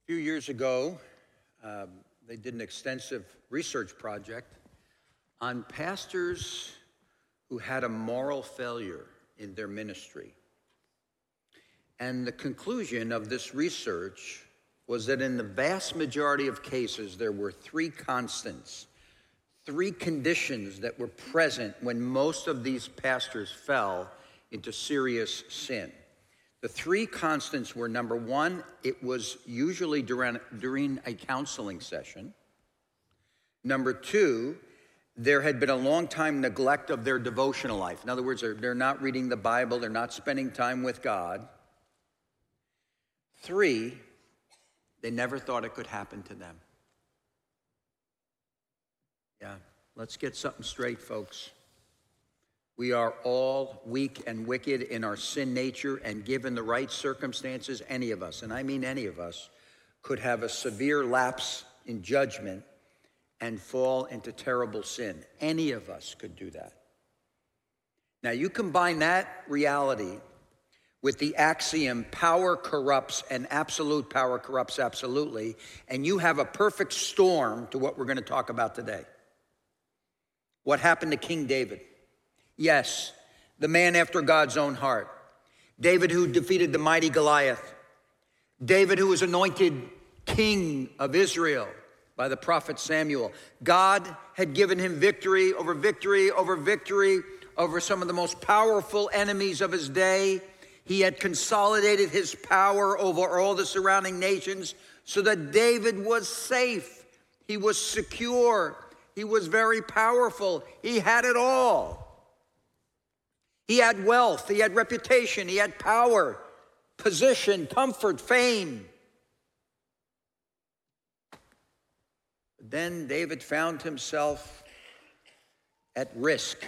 A few years ago, they did an extensive research project on pastors who had a moral failure in their ministry. And the conclusion of this research was that in the vast majority of cases, there were three constants, three conditions that were present when most of these pastors fell into serious sin. The three constants were, number one, it was usually during a counseling session. Number two, there had been a long time neglect of their devotional life. In other words, they're not reading the Bible, they're not spending time with God. Three, they never thought it could happen to them. Yeah, let's get something straight, folks. We are all weak and wicked in our sin nature, and given the right circumstances, any of us, and I mean any of us, could have a severe lapse in judgment and fall into terrible sin. Any of us could do that. Now, you combine that reality with the axiom, power corrupts and absolute power corrupts absolutely, and you have a perfect storm to what we're going to talk about today. What happened to King David? Yes, the man after God's own heart. David who defeated the mighty Goliath. David who was anointed king of Israel by the prophet Samuel. God had given him victory over victory over victory over some of the most powerful enemies of his day. He had consolidated his power over all the surrounding nations so that David was safe. He was secure. He was very powerful. He had it all. He had wealth, he had reputation, he had power, position, comfort, fame. But then David found himself at risk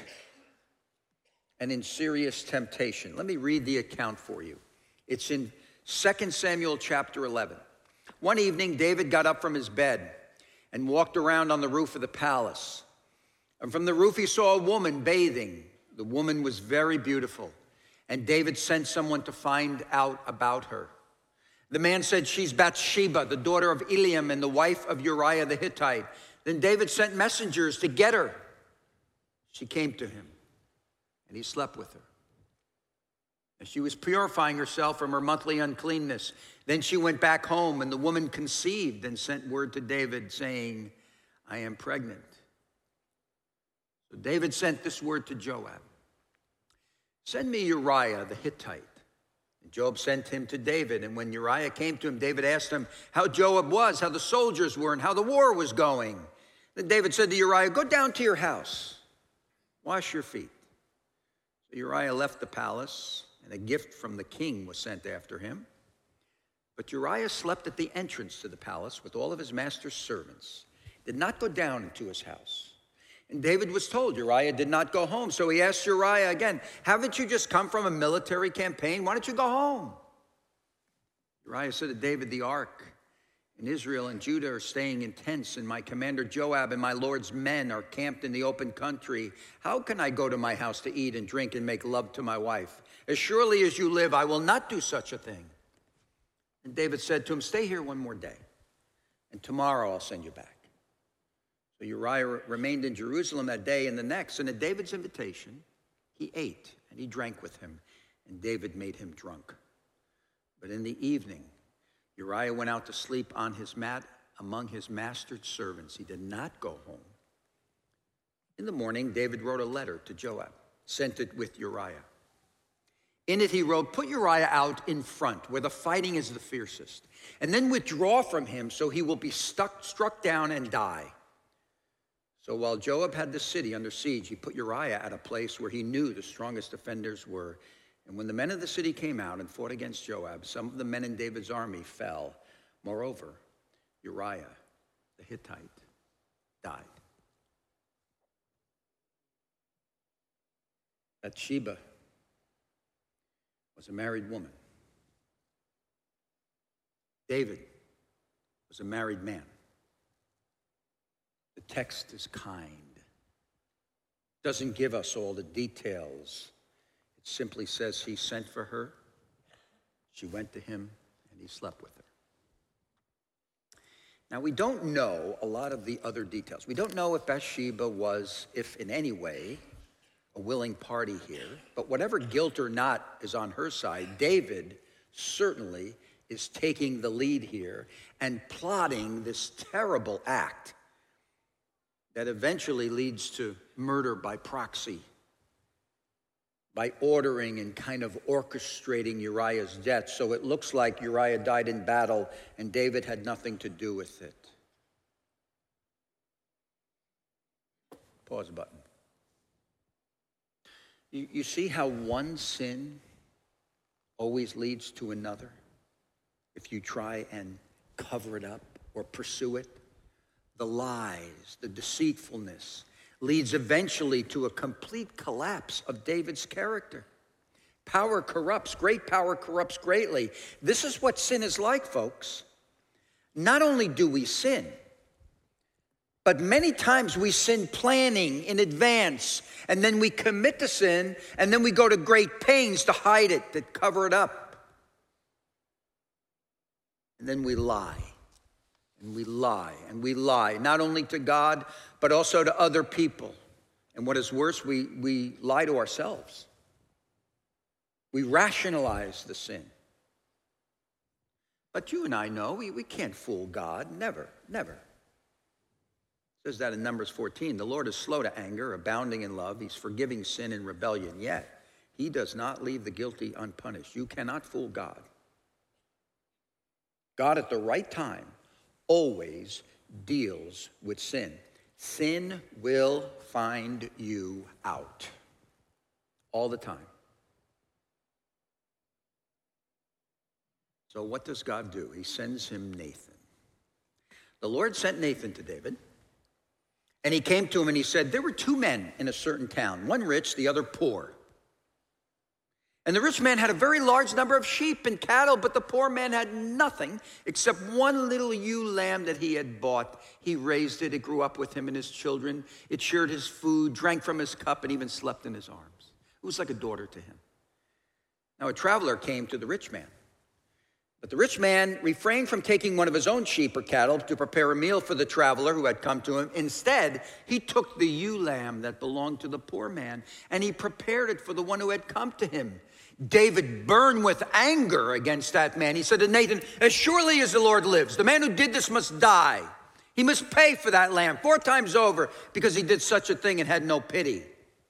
and in serious temptation. Let me read the account for you. It's in 2 Samuel chapter 11. One evening, David got up from his bed and walked around on the roof of the palace. And from the roof, he saw a woman bathing. The woman was very beautiful, and David sent someone to find out about her. The man said, "She's Bathsheba, the daughter of Eliam and the wife of Uriah the Hittite." Then David sent messengers to get her. She came to him, and he slept with her. And she was purifying herself from her monthly uncleanness. Then she went back home, and the woman conceived and sent word to David saying, "I am pregnant." So David sent this word to Joab. "Send me Uriah the Hittite." And Joab sent him to David. And when Uriah came to him, David asked him how Joab was, how the soldiers were, and how the war was going. Then David said to Uriah, "Go down to your house, wash your feet." So Uriah left the palace, and a gift from the king was sent after him. But Uriah slept at the entrance to the palace with all of his master's servants, did not go down into his house. And David was told Uriah did not go home. So he asked Uriah again, "Haven't you just come from a military campaign? Why don't you go home?" Uriah said to David, "The ark and Israel and Judah are staying in tents, and my commander Joab and my Lord's men are camped in the open country. How can I go to my house to eat and drink and make love to my wife? As surely as you live, I will not do such a thing." And David said to him, "Stay here one more day, and tomorrow I'll send you back." So Uriah remained in Jerusalem that day and the next, and at David's invitation, he ate and he drank with him, and David made him drunk. But in the evening, Uriah went out to sleep on his mat among his master's servants. He did not go home. In the morning, David wrote a letter to Joab, sent it with Uriah. In it, he wrote, "Put Uriah out in front, where the fighting is the fiercest, and then withdraw from him so he will be struck down and die." So while Joab had the city under siege, he put Uriah at a place where he knew the strongest defenders were. And when the men of the city came out and fought against Joab, some of the men in David's army fell. Moreover, Uriah the Hittite died. Bathsheba was a married woman. David was a married man. The text is kind. Doesn't give us all the details. It simply says he sent for her, she went to him, and he slept with her. Now, we don't know a lot of the other details. We don't know if Bathsheba was, if in any way, a willing party here. But whatever guilt or not is on her side, David certainly is taking the lead here and plotting this terrible act that eventually leads to murder by proxy, by ordering and kind of orchestrating Uriah's death. So it looks like Uriah died in battle and David had nothing to do with it. Pause button. You see how one sin always leads to another if you try and cover it up or pursue it? The lies, the deceitfulness leads eventually to a complete collapse of David's character. Power corrupts. Great power corrupts greatly. This is what sin is like, folks. Not only do we sin, but many times we sin planning in advance, and then we commit the sin, and then we go to great pains to hide it, to cover it up. And then we lie, and we lie, and we lie, not only to God, but also to other people. And what is worse, we lie to ourselves. We rationalize the sin. But you and I know we can't fool God, never, never. It says that in Numbers 14, the Lord is slow to anger, abounding in love. He's forgiving sin and rebellion, yet he does not leave the guilty unpunished. You cannot fool God. God at the right time always deals with sin. Sin will find you out all the time. So what does God do? He sends him Nathan. The Lord sent Nathan to David, and he came to him and he said, there were two men in a certain town, one rich, the other poor. And the rich man had a very large number of sheep and cattle, but the poor man had nothing except one little ewe lamb that he had bought. He raised it. It grew up with him and his children. It shared his food, drank from his cup, and even slept in his arms. It was like a daughter to him. Now a traveler came to the rich man. But the rich man refrained from taking one of his own sheep or cattle to prepare a meal for the traveler who had come to him. Instead, he took the ewe lamb that belonged to the poor man, and he prepared it for the one who had come to him. David burned with anger against that man. He said to Nathan, as surely as the Lord lives, the man who did this must die. He must pay for that lamb 4 times over because he did such a thing and had no pity.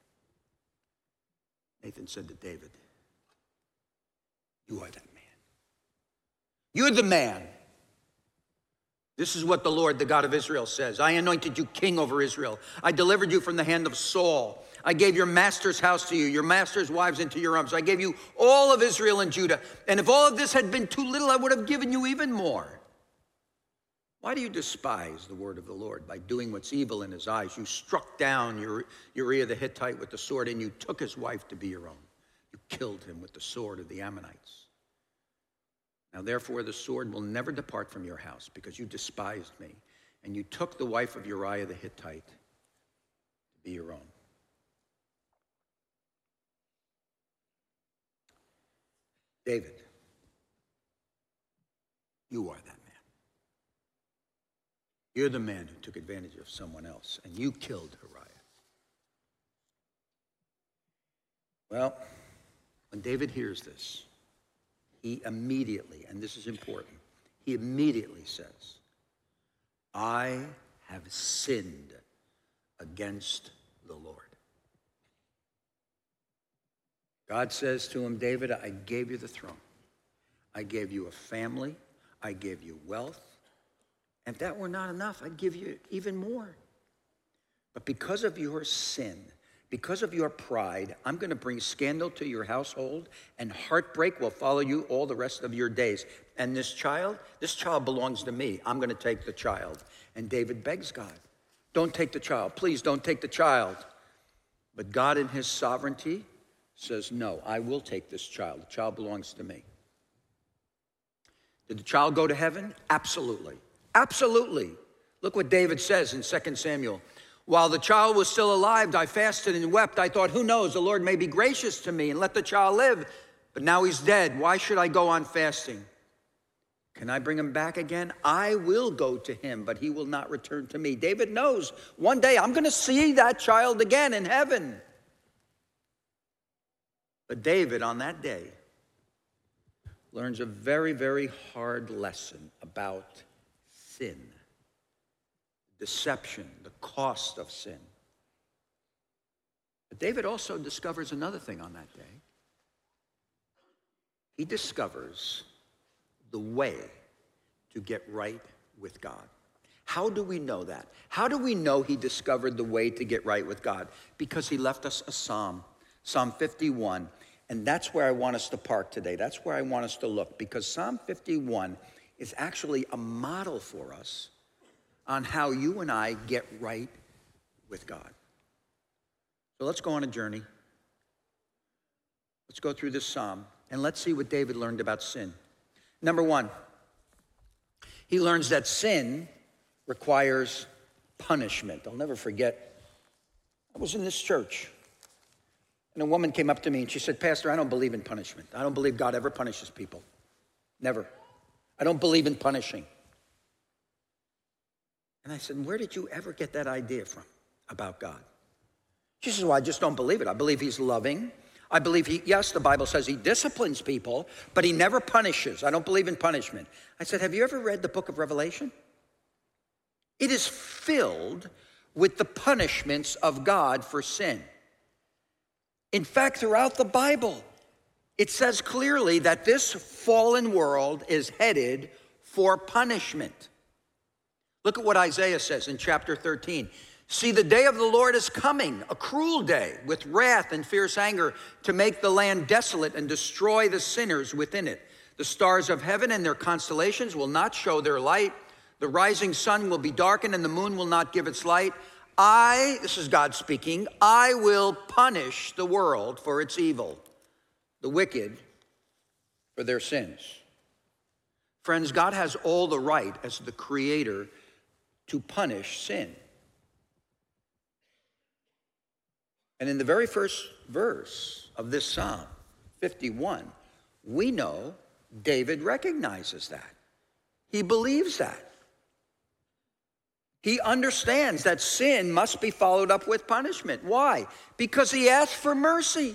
Nathan said to David, you are that man. You're the man. This is what the Lord, the God of Israel, says. I anointed you king over Israel. I delivered you from the hand of Saul. I gave your master's house to you, your master's wives into your arms. I gave you all of Israel and Judah. And if all of this had been too little, I would have given you even more. Why do you despise the word of the Lord by doing what's evil in his eyes? You struck down Uriah the Hittite with the sword, and you took his wife to be your own. You killed him with the sword of the Ammonites. Now, therefore, the sword will never depart from your house because you despised me, and you took the wife of Uriah the Hittite to be your own. David, you are that man. You're the man who took advantage of someone else, and you killed Uriah. Well, when David hears this, he immediately, and this is important, he immediately says, I have sinned against the Lord. God says to him, David, I gave you the throne. I gave you a family. I gave you wealth. And if that were not enough, I'd give you even more. But because of your sin, because of your pride, I'm going to bring scandal to your household, and heartbreak will follow you all the rest of your days. And this child belongs to me. I'm going to take the child. And David begs God, don't take the child. Please don't take the child. But God in his sovereignty says, no, I will take this child. The child belongs to me. Did the child go to heaven? Absolutely. Absolutely. Look what David says in 2 Samuel. While the child was still alive, I fasted and wept. I thought, who knows, the Lord may be gracious to me and let the child live. But now he's dead. Why should I go on fasting? Can I bring him back again? I will go to him, but he will not return to me. David knows one day I'm going to see that child again in heaven. But David, on that day, learns a very, very hard lesson about sin, deception, the cost of sin. But David also discovers another thing on that day. He discovers the way to get right with God. How do we know that? How do we know he discovered the way to get right with God? Because he left us a psalm, Psalm 51. And that's where I want us to park today. That's where I want us to look, because Psalm 51 is actually a model for us on how you and I get right with God. So let's go on a journey. Let's go through this psalm, and let's see what David learned about sin. Number one, he learns that sin requires punishment. I'll never forget, I was in this church, and a woman came up to me and she said, Pastor, I don't believe in punishment. I don't believe God ever punishes people. Never. I don't believe in punishing. And I said, where did you ever get that idea from about God? She says, well, I just don't believe it. I believe he's loving. I believe yes, the Bible says he disciplines people, but he never punishes. I don't believe in punishment. I said, have you ever read the book of Revelation? It is filled with the punishments of God for sin. In fact, throughout the Bible, it says clearly that this fallen world is headed for punishment. Look at what Isaiah says in chapter 13. See, the day of the Lord is coming, a cruel day, with wrath and fierce anger, to make the land desolate and destroy the sinners within it. The stars of heaven and their constellations will not show their light. The rising sun will be darkened and the moon will not give its light. This is God speaking, I will punish the world for its evil, the wicked for their sins. Friends, God has all the right as the creator to punish sin. And in the very first verse of this Psalm 51, we know David recognizes that. He believes that. He understands that sin must be followed up with punishment. Why? Because he asked for mercy.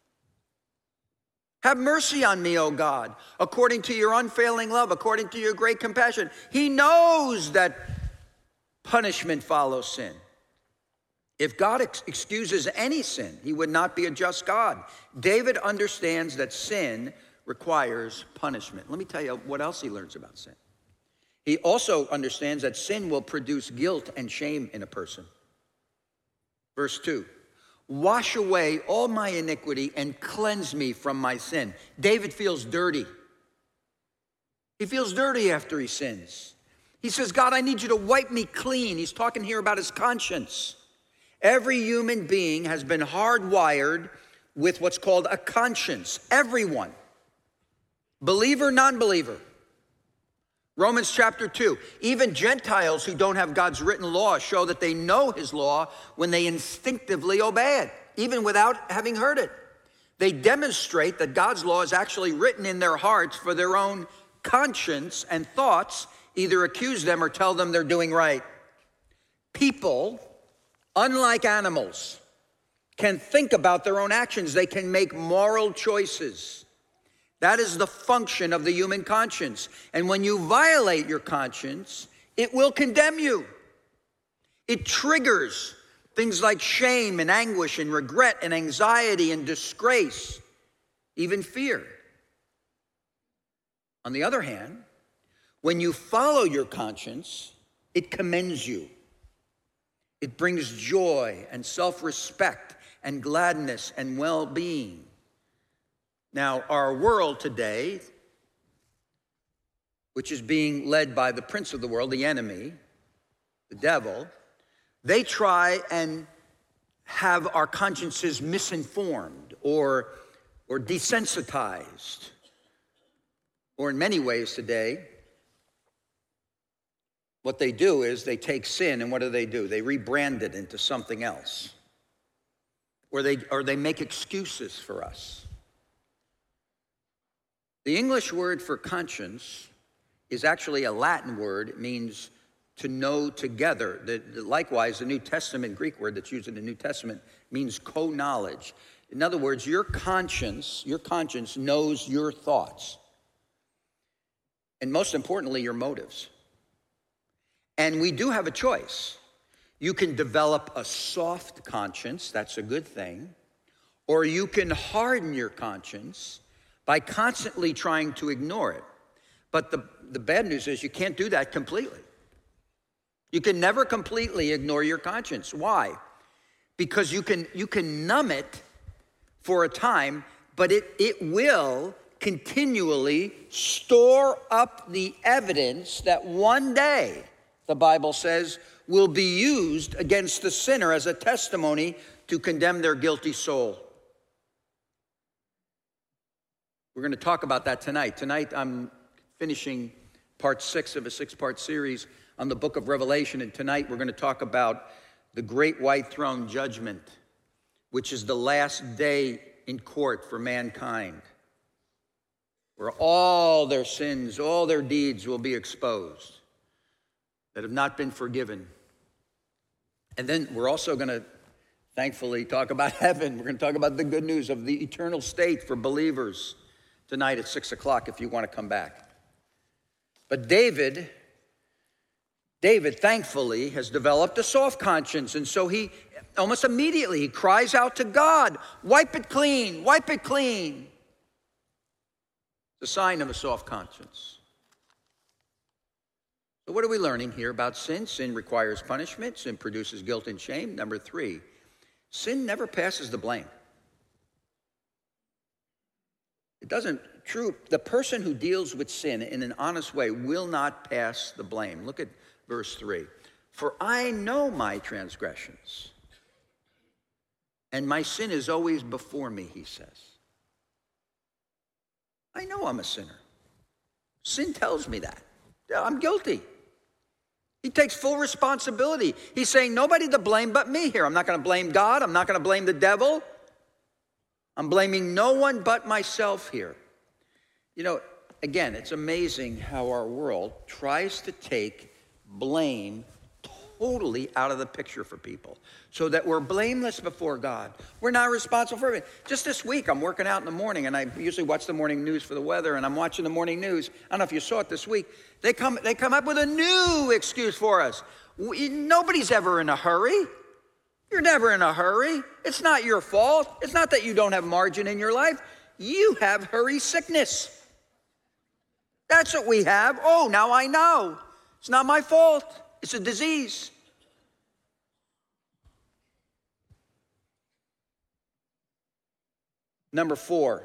Have mercy on me, O God, according to your unfailing love, according to your great compassion. He knows that punishment follows sin. If God excuses any sin, he would not be a just God. David understands that sin requires punishment. Let me tell you what else he learns about sin. He also understands that sin will produce guilt and shame in a person. Verse 2, wash away all my iniquity and cleanse me from my sin. David feels dirty. He feels dirty after he sins. He says, God, I need you to wipe me clean. He's talking here about his conscience. Every human being has been hardwired with what's called a conscience. Everyone. Believer, non-believer. Romans chapter 2, even Gentiles who don't have God's written law show that they know his law when they instinctively obey it, even without having heard it. They demonstrate that God's law is actually written in their hearts for their own conscience, and thoughts either accuse them or tell them they're doing right. People, unlike animals, can think about their own actions. They can make moral choices. That is the function of the human conscience. And when you violate your conscience, it will condemn you. It triggers things like shame and anguish and regret and anxiety and disgrace, even fear. On the other hand, when you follow your conscience, it commends you. It brings joy and self-respect and gladness and well-being. Now, our world today, which is being led by the prince of the world, the enemy, the devil, they try and have our consciences misinformed or desensitized. Or in many ways today, what they do is they take sin and what do? They rebrand it into something else. Or they make excuses for us. The English word for conscience is actually a Latin word. It means to know together. Likewise, the New Testament Greek word that's used in the New Testament means co-knowledge. In other words, your conscience knows your thoughts. And most importantly, your motives. And we do have a choice. You can develop a soft conscience, that's a good thing, or you can harden your conscience by constantly trying to ignore it. But the bad news is you can't do that completely. You can never completely ignore your conscience. Why? Because you can numb it for a time, but it will continually store up the evidence that one day, the Bible says, will be used against the sinner as a testimony to condemn their guilty soul. We're going to talk about that tonight. Tonight I'm finishing part 6 of a 6-part series on the book of Revelation, and tonight we're going to talk about the great white throne judgment, which is the last day in court for mankind, where all their sins, all their deeds will be exposed that have not been forgiven. And then we're also going to, thankfully, talk about heaven. We're going to talk about the good news of the eternal state for believers tonight at 6 o'clock if you want to come back. But David, thankfully, has developed a soft conscience, and so he almost immediately he cries out to God, wipe it clean, wipe it clean. It's a sign of a soft conscience. So what are we learning here about sin? Sin requires punishment. Sin produces guilt and shame. Number 3, sin never passes the blame. It doesn't. True, the person who deals with sin in an honest way will not pass the blame. Look at verse 3. For I know my transgressions, and my sin is always before me, he says. I know I'm a sinner. Sin tells me that. I'm guilty. He takes full responsibility. He's saying nobody to blame but me here. I'm not going to blame God. I'm not going to blame the devil. I'm blaming no one but myself here. You know, again, it's amazing how our world tries to take blame totally out of the picture for people so that we're blameless before God. We're not responsible for it. Just this week, I'm working out in the morning, and I usually watch the morning news for the weather, and I'm watching the morning news. I don't know if you saw it this week. They come up with a new excuse for us. Nobody's ever in a hurry. You're never in a hurry. It's not your fault. It's not that you don't have margin in your life. You have hurry sickness. That's what we have. Oh, now I know. It's not my fault. It's a disease. Number 4,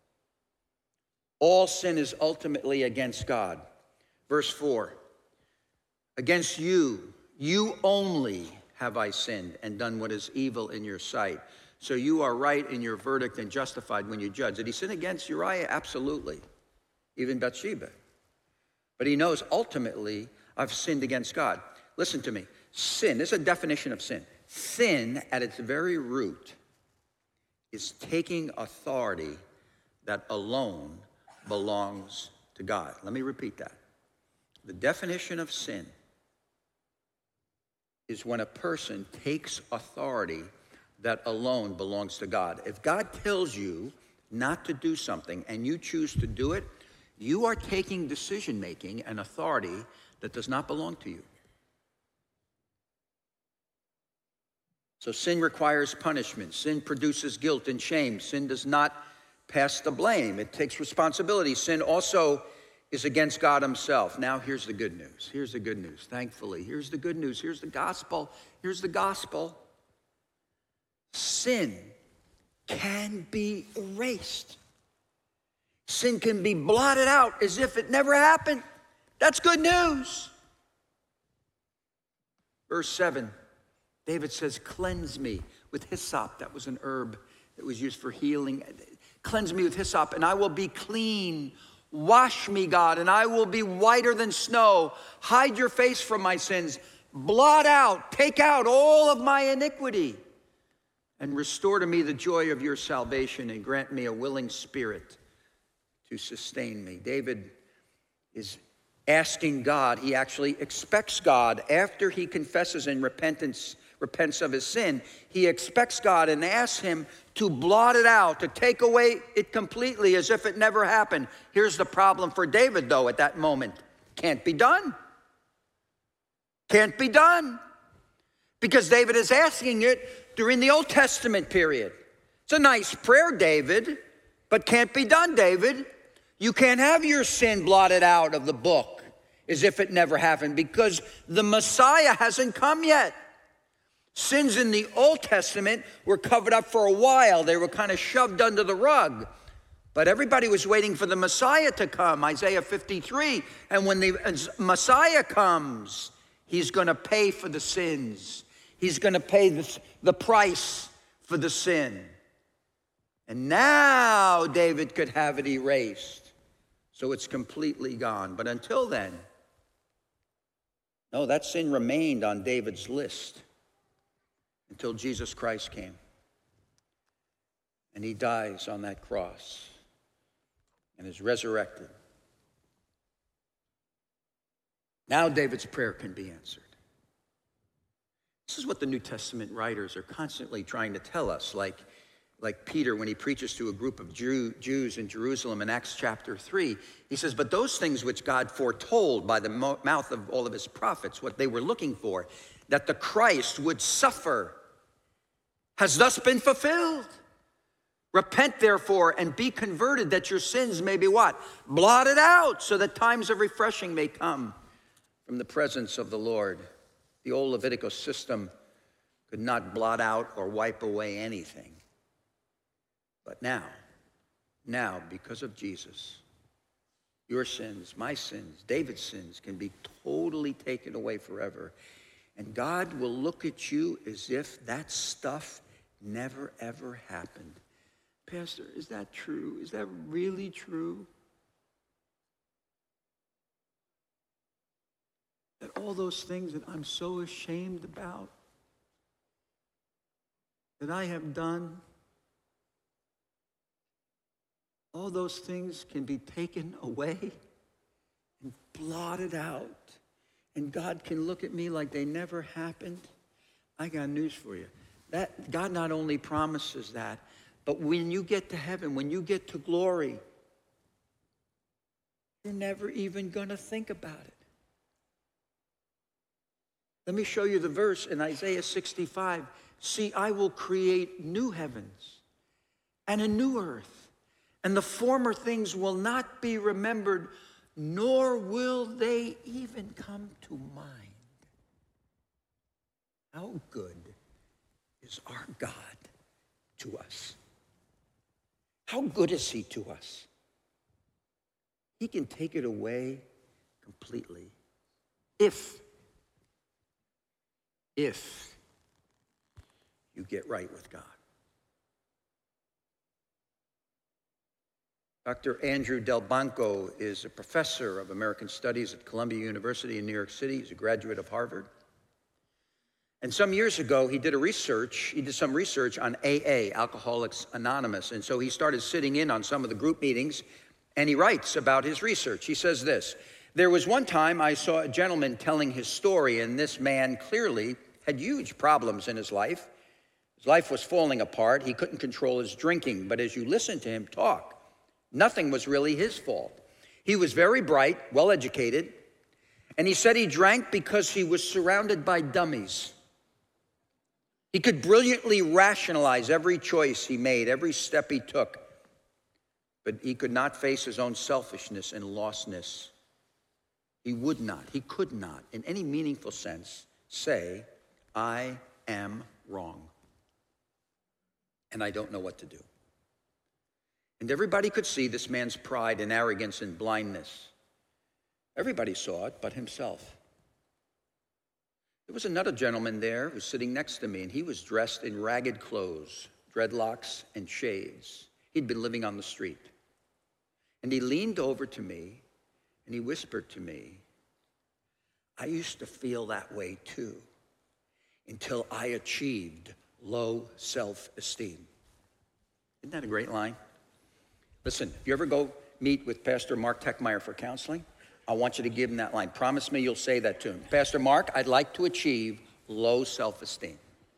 all sin is ultimately against God. Verse 4, against you, you only have I sinned and done what is evil in your sight. So you are right in your verdict and justified when you judge. Did he sin against Uriah? Absolutely. Even Bathsheba. But he knows ultimately I've sinned against God. Listen to me. Sin, this is a definition of sin. Sin at its very root is taking authority that alone belongs to God. Let me repeat that. The definition of sin is when a person takes authority that alone belongs to God. If God tells you not to do something and you choose to do it, you are taking decision-making and authority that does not belong to you. So sin requires punishment. Sin produces guilt and shame. Sin does not pass the blame. It takes responsibility. Sin also is against God himself. Now here's the good news. Here's the good news, thankfully. Here's the good news. Here's the gospel. Here's the gospel. Sin can be erased. Sin can be blotted out as if it never happened. That's good news. Verse 7, David says, cleanse me with hyssop. That was an herb that was used for healing. Cleanse me with hyssop, and I will be clean. Wash me, God, and I will be whiter than snow. Hide your face from my sins. Blot out, take out all of my iniquity, and restore to me the joy of your salvation, and grant me a willing spirit to sustain me. David is asking God. He actually expects God, after he confesses and repents of his sin, he expects God and asks him to blot it out, to take away it completely as if it never happened. Here's the problem for David, though, at that moment. Can't be done. Can't be done. Because David is asking it during the Old Testament period. It's a nice prayer, David, but can't be done, David. You can't have your sin blotted out of the book as if it never happened, because the Messiah hasn't come yet. Sins in the Old Testament were covered up for a while. They were kind of shoved under the rug. But everybody was waiting for the Messiah to come, Isaiah 53. And when the Messiah comes, he's going to pay for the sins. He's going to pay the price for the sin. And now David could have it erased. So it's completely gone. But until then, no, that sin remained on David's list until Jesus Christ came. And he dies on that cross and is resurrected. Now David's prayer can be answered. This is what the New Testament writers are constantly trying to tell us, like Peter when he preaches to a group of Jews in Jerusalem in Acts chapter 3. He says, but those things which God foretold by the mouth of all of his prophets, what they were looking for, that the Christ would suffer, has thus been fulfilled. Repent, therefore, and be converted, that your sins may be what? Blotted out, so that times of refreshing may come from the presence of the Lord. The old Levitical system could not blot out or wipe away anything. But now, because of Jesus, your sins, my sins, David's sins can be totally taken away forever. And God will look at you as if that stuff never, ever happened. Pastor, is that true? Is that really true? That all those things that I'm so ashamed about, that I have done, all those things can be taken away and blotted out. And God can look at me like they never happened. I got news for you. That God not only promises that, but when you get to heaven, when you get to glory, you're never even going to think about it. Let me show you the verse in Isaiah 65. See, I will create new heavens and a new earth, and the former things will not be remembered, nor will they even come to mind. How good is our God to us? How good is he to us? He can take it away completely if you get right with God. Dr. Andrew Delbanco is a professor of American Studies at Columbia University in New York City. He's a graduate of Harvard. And some years ago, he did some research on AA, Alcoholics Anonymous. And so he started sitting in on some of the group meetings, and he writes about his research. He says this: there was one time I saw a gentleman telling his story, and this man clearly had huge problems in his life. His life was falling apart. He couldn't control his drinking, but as you listen to him talk, nothing was really his fault. He was very bright, well-educated, and he said he drank because he was surrounded by dummies. He could brilliantly rationalize every choice he made, every step he took, but he could not face his own selfishness and lostness. He could not, in any meaningful sense, say, I am wrong, and I don't know what to do. And everybody could see this man's pride and arrogance and blindness. Everybody saw it but himself. There was another gentleman there who was sitting next to me, and he was dressed in ragged clothes, dreadlocks, and shades. He'd been living on the street. And he leaned over to me, and he whispered to me, I used to feel that way too, until I achieved low self-esteem. Isn't that a great line? Listen, if you ever go meet with Pastor Mark Techmeyer for counseling, I want you to give him that line. Promise me you'll say that to him. Pastor Mark, I'd like to achieve low self-esteem.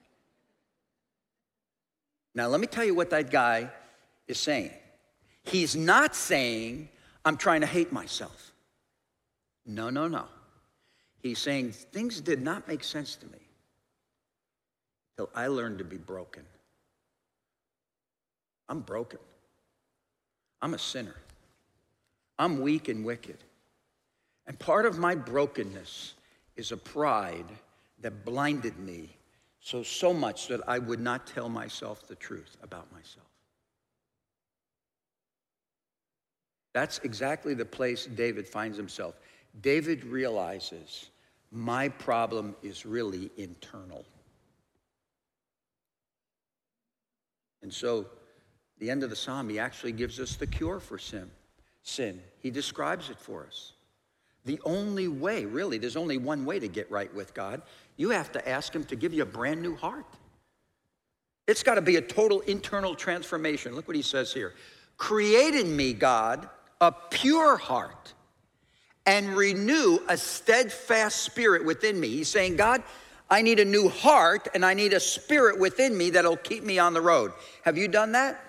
Now, let me tell you what that guy is saying. He's not saying, I'm trying to hate myself. No, no, no. He's saying, things did not make sense to me till I learned to be broken. I'm broken. I'm a sinner. I'm weak and wicked. And part of my brokenness is a pride that blinded me so much that I would not tell myself the truth about myself. That's exactly the place David finds himself. David realizes my problem is really internal. And so, the end of the psalm, he actually gives us the cure for sin. He describes it for us. The only way, really, there's only one way to get right with God. You have to ask him to give you a brand new heart. It's got to be a total internal transformation. Look what he says here. Create in me, God, a pure heart and renew a steadfast spirit within me. He's saying, God, I need a new heart and I need a spirit within me that'll keep me on the road. Have you done that?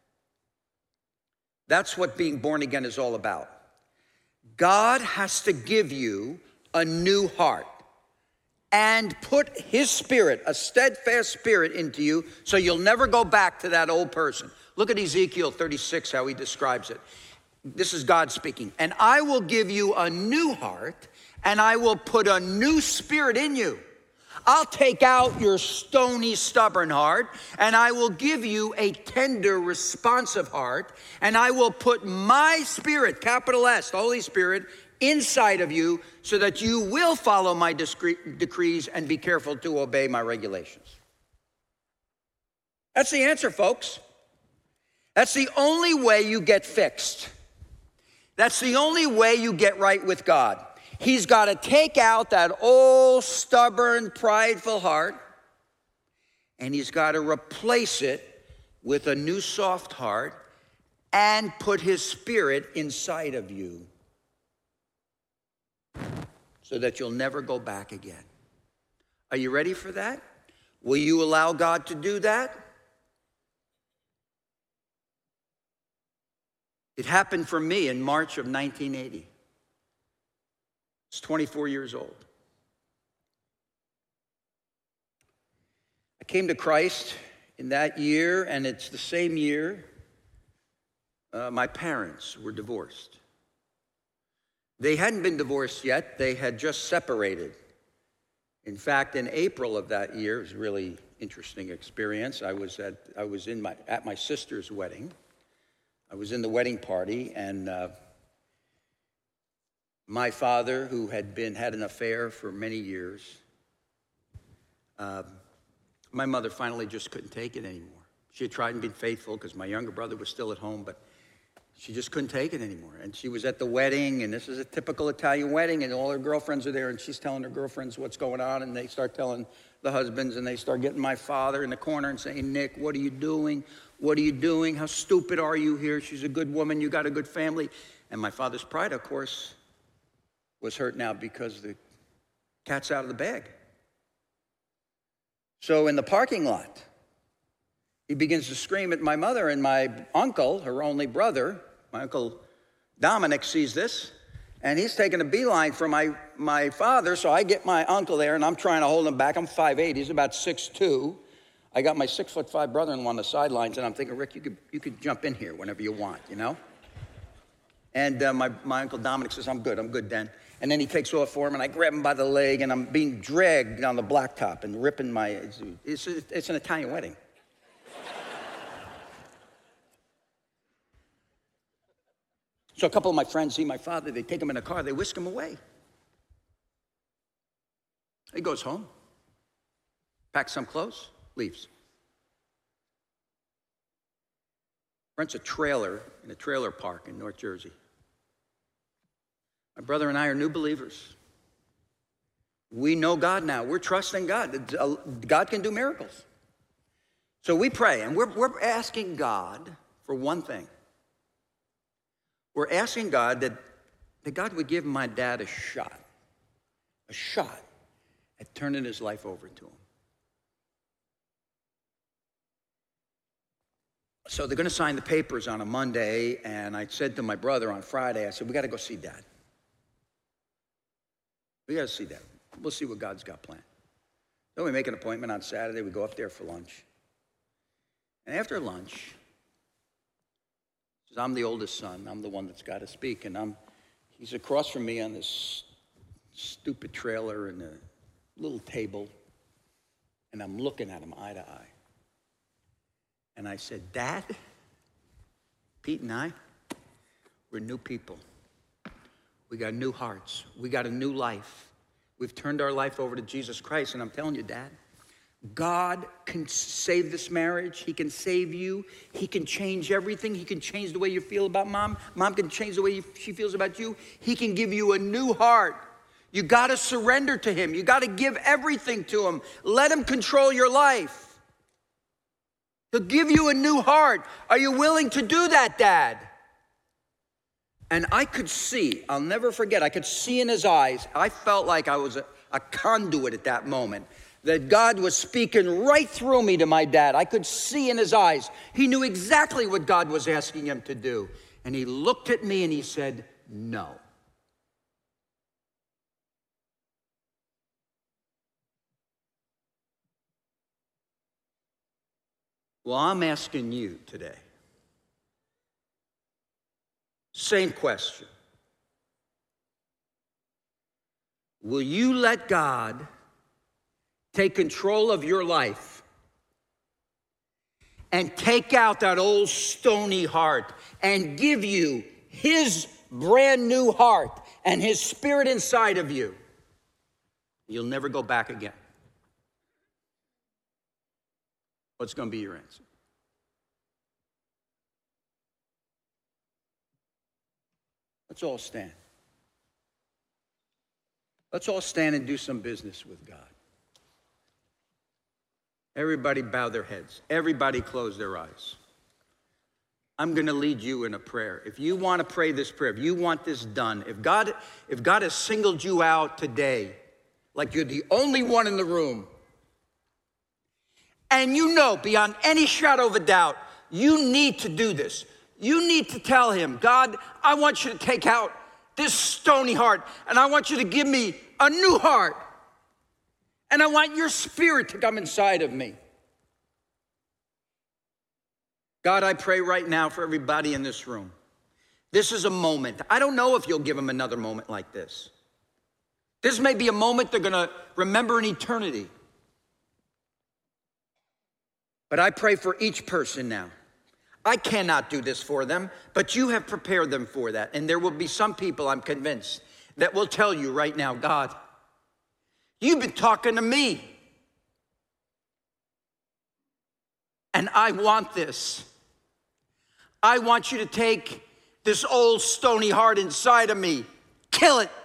That's what being born again is all about. God has to give you a new heart and put his spirit, a steadfast spirit, into you so you'll never go back to that old person. Look at Ezekiel 36, how he describes it. This is God speaking. And I will give you a new heart and I will put a new spirit in you. I'll take out your stony, stubborn heart, and I will give you a tender, responsive heart, and I will put my spirit, capital S, the Holy Spirit, inside of you so that you will follow my decrees and be careful to obey my regulations. That's the answer, folks. That's the only way you get fixed. That's the only way you get right with God. He's got to take out that old, stubborn, prideful heart, and he's got to replace it with a new, soft heart and put his spirit inside of you so that you'll never go back again. Are you ready for that? Will you allow God to do that? It happened for me in March of 1980. I was 24 years old. I came to Christ in that year, and it's the same year my parents were divorced. They hadn't been divorced yet. They had just separated. In fact, in April of that year, it was a really interesting experience. I was at my sister's wedding. I was in the wedding party, and my father, who had an affair for many years, my mother finally just couldn't take it anymore. She had tried and been faithful because my younger brother was still at home, but she just couldn't take it anymore. And she was at the wedding, and this is a typical Italian wedding, and all her girlfriends are there, and she's telling her girlfriends what's going on, and they start telling the husbands, and they start getting my father in the corner and saying, Nick, what are you doing? What are you doing? How stupid are you here? She's a good woman. You got a good family. And my father's pride, of course, was hurt now because the cat's out of the bag. So in the parking lot, he begins to scream at my mother, and my uncle, her only brother, my Uncle Dominic, sees this, and he's taking a beeline for my father, so I get my uncle there, and I'm trying to hold him back. I'm 5'8", he's about 6'2". I got my 6'5" brother-in-law on the sidelines, and I'm thinking, Rick, you could jump in here whenever you want, you know? And my Uncle Dominic says, I'm good, Dan. And then he takes off for him, and I grab him by the leg, and I'm being dragged down the blacktop and ripping it's an Italian wedding. So a couple of my friends see my father, they take him in a car, they whisk him away. He goes home, packs some clothes, leaves. Rents a trailer in a trailer park in North Jersey. My brother and I are new believers. We know God now. We're trusting God. God can do miracles. So we pray, and we're asking God for one thing. We're asking God that that God would give my dad a shot at turning his life over to him. So they're going to sign the papers on a Monday, and I said to my brother on Friday, I said, we got to go see Dad. We got to see Dad. We'll see what God's got planned. Then we make an appointment on Saturday. We go up there for lunch. And after lunch, I'm the oldest son. I'm the one that's got to speak, and he's across from me on this stupid trailer and a little table, and I'm looking at him eye to eye. And I said, Dad, Pete and I, we're new people. We got new hearts. We got a new life. We've turned our life over to Jesus Christ. And I'm telling you, Dad, God can save this marriage. He can save you. He can change everything. He can change the way you feel about Mom. Mom can change the way she feels about you. He can give you a new heart. You got to surrender to him. You got to give everything to him. Let him control your life. He'll give you a new heart. Are you willing to do that, Dad? And I could see, I'll never forget, I could see in his eyes, I felt like I was a conduit at that moment, that God was speaking right through me to my dad. I could see in his eyes. He knew exactly what God was asking him to do. And he looked at me and he said, no. Well, I'm asking you today, same question. Will you let God take control of your life and take out that old stony heart and give you his brand new heart and his spirit inside of you? You'll never go back again. What's going to be your answer? Let's all stand. Let's all stand and do some business with God. Everybody bow their heads. Everybody close their eyes. I'm going to lead you in a prayer. If you want to pray this prayer, if you want this done, if God has singled you out today, like you're the only one in the room, and you know beyond any shadow of a doubt, you need to do this. You need to tell him, God, I want you to take out this stony heart, and I want you to give me a new heart. And I want your spirit to come inside of me. God, I pray right now for everybody in this room. This is a moment. I don't know if you'll give them another moment like this. This may be a moment they're going to remember in eternity. But I pray for each person now. I cannot do this for them, but you have prepared them for that. And there will be some people, I'm convinced, that will tell you right now, God, you've been talking to me. And I want this. I want you to take this old stony heart inside of me, kill it.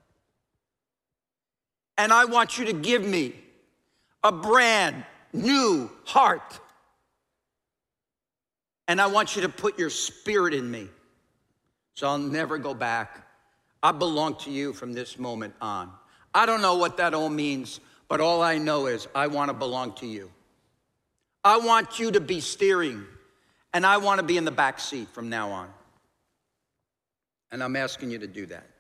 And I want you to give me a brand new heart. And I want you to put your spirit in me, so I'll never go back. I belong to you from this moment on. I don't know what that all means, but all I know is I want to belong to you. I want you to be steering, and I want to be in the back seat from now on. And I'm asking you to do that.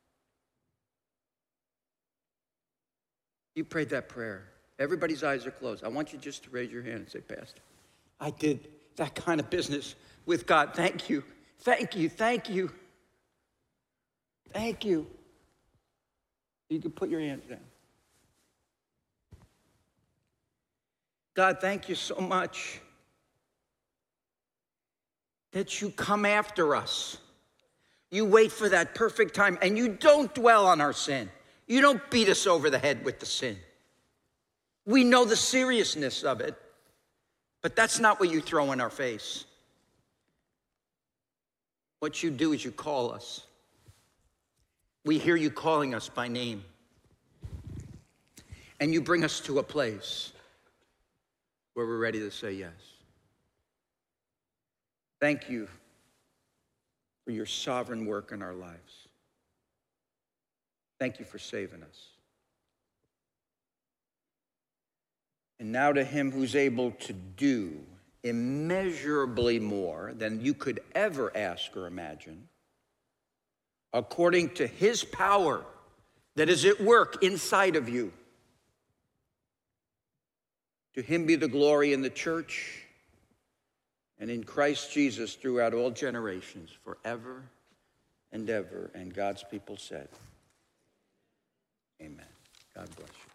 You prayed that prayer. Everybody's eyes are closed. I want you just to raise your hand and say, Pastor, I did that kind of business with God. Thank you. Thank you. Thank you. Thank you. You can put your hands down. God, thank you so much that you come after us. You wait for that perfect time, and you don't dwell on our sin. You don't beat us over the head with the sin. We know the seriousness of it, but that's not what you throw in our face. What you do is you call us. We hear you calling us by name. And you bring us to a place where we're ready to say yes. Thank you for your sovereign work in our lives. Thank you for saving us. And now to him who's able to do immeasurably more than you could ever ask or imagine, according to his power that is at work inside of you. To him be the glory in the church and in Christ Jesus throughout all generations, forever and ever. And God's people said, amen. God bless you.